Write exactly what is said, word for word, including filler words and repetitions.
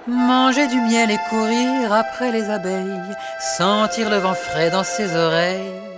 Manger du miel et courir après les abeilles, sentir le vent frais dans ses oreilles,